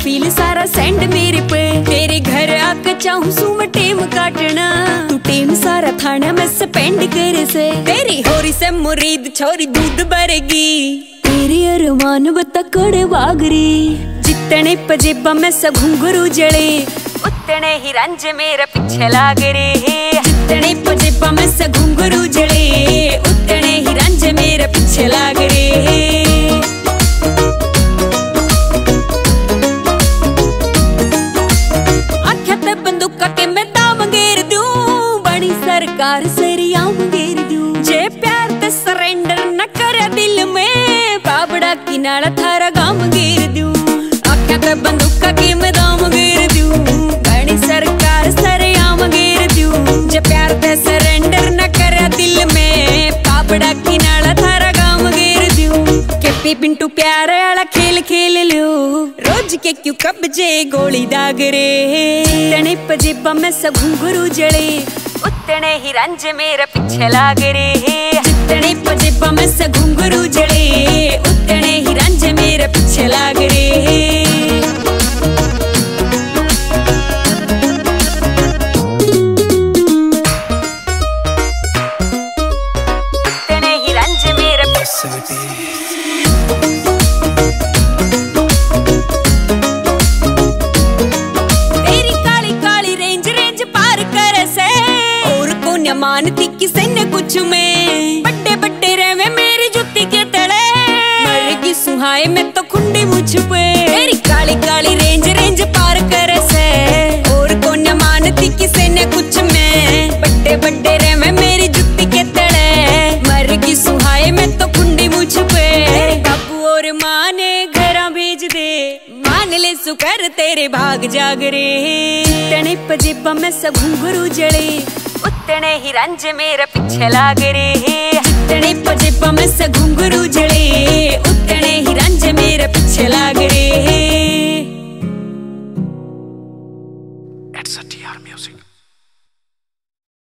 Feel सारा send मेरे पे। तेरे घर आके चाहूं सू मैं टेम काटना, तू टेम सारा थाना में स्पेंड करे से। तेरी होरी से मुरीद छोरी दूध भरेगी, तेरे अरमान बता कड़े वागरी। जितने पजेबा में से घुंघरू जड़े, उतने ही रंज मेरे पीछे लाग रे। जितने पजेबा में से घुंघरू जड़े, उतने ही रंज मेरे पीछे लाग रे। आख्या बंदूक के मैं दाम घेर दूं, बड़ी सरकार सरिया घेर दूं। जे प्यार ते सरेंडर न करे दिल में, बाबड़ा किनारा थारा गाम घेर दूं। आख्या ते बंदूक के मैं दाम घेर दूं, बड़ी सरकार सरिया घेर दूं। जे प्यार ते सरेंडर न करे दिल में, बाबड़ा किनारा थारा गाम घेर दूं। के पिंटू प्यार वाला खेल खेल लो, रोज के क्यों कब्जे गोली दाग रे। तने पजेबा में से घुंघरू जड़े, उतने ही रंज मेरे पीछे लाग रे। जितने पजेबा में से घुंघरू जड़े, उतने ही रंज मेरे पीछे लाग रे। उतने ही रंज मेरे मानती किसे ने कुछ में, बड्डे बड्डे रहवे मेरी जुत्ती के तले। मरेगी सुहाए में तो खुंडी मुझ पे, तेरी काली काली रेंज रेंज पार करे से। और कौन मानती किसे ने कुछ में, बड्डे बड्डे रहवे मेरी जुत्ती के तले। मरेगी सुहाए में तो खुंडी मुझ पे। बापू और माँ ने घरा भेज दे, मान ले सुकर तेरे भाग जाग रे। तने पजेबा में से घुंघरू जड़े, उतने ही रंज मेरे पीछे लाग रे। जितने पजेबा में से घुंघरू जड़े, उतने ही रंज मेरे पीछे लाग रे।